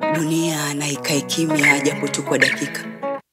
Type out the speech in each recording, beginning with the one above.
Dunia na ikae kimya japo tu kwa dakika.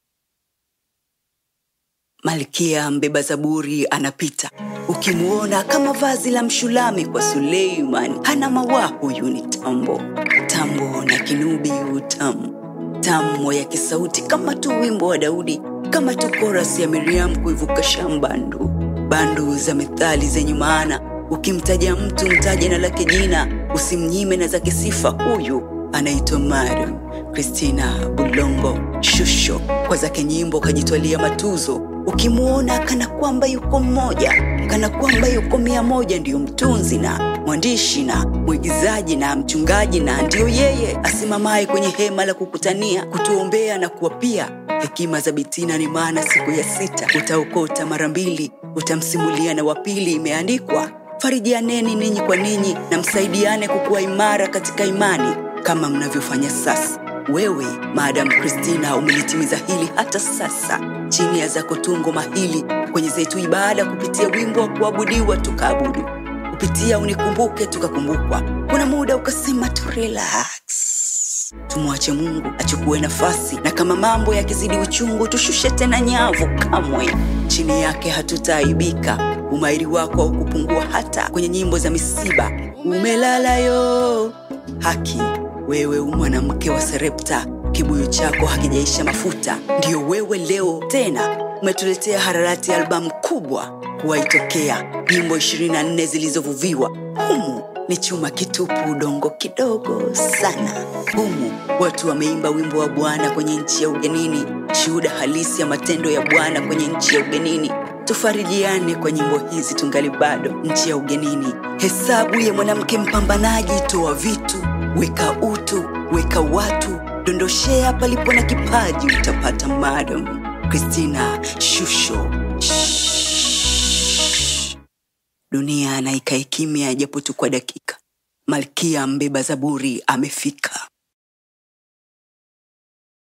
Malkia mbeba zaburi anapita. Ukimuona kama vazi la Mshulami kwa Suleiman. Hana mawa huyu ni tambo. Tambo na kinubi utamu. Tamu ya kisauti kama tu wimbo wa Daudi. Kama tu chorus ya Miriam kuivuka shambandu. Bandu za methali zenye maana. Ukimtaja mtu mtaje na lake jina. Usimnyime na zake sifa. Huyu anaitwa Madam Christina Bulongo Shusho. Kwa zake nyimbo kajitwalia matuzo. Ukimuona kana kwamba yuko mmoja, kana kwamba yuko 100, ndiyo mtunzi na mwandishi na mwigizaji na mchungaji, na ndiyo yeye asimamaye kwenye hema la kukutania, kutuombea na kuapia. Hekima za Bitina ni maana siku ya 6 utaokota mara 2, utamsimulia na wapili. Imeandikwa, farijianeni ninyi kwa ninyi na msaidiane kukua imara katika imani kama mnavyofanya sasa. Wewe Madam Christina umelitimiza hili hata sasa, chini ya zako tungo mahili kwenye zetu ibada, kupitia wimbo wa kuabudiwa tukaabudu, kupitia unikumbuke tukakumbukwa. Kuna muda ukasema tu relax, tumwache Mungu achukue nafasi, na kama mambo yakizidi uchungu tushushe tena nyavu. Kamwe chini yake hatutaaibika. Umairi wako haukupungua hata kwenye nyimbo za misiba. Umelala yo haki, wewe mwanamke wa Sarepta, kibuyu chako hakijaisha mafuta. Ndiyo wewe leo tena umetuletea Hararati, albamu kubwa kuwaitokea, nyimbo 24 zilizovuviwa. Humu ni chuma kitupu, udongo kidogo sana. Humu watu wameimba wimbo wa Bwana kwenye nchi ya ugenini, shuhuda halisi ya matendo ya Bwana kwenye nchi ya ugenini. Tufarijiane kwa nyimbo hizi tungali bado nchi ya ugenini. Hesabu ya mwanamke mpambanaji, toa vitu, weka utu, weka watu, dondoshea palipo na kipaji, utapata Madam Christina Shusho. Dunia na ikae kimya japo tu kwa dakika. Malkia mbeba zaburi amefika.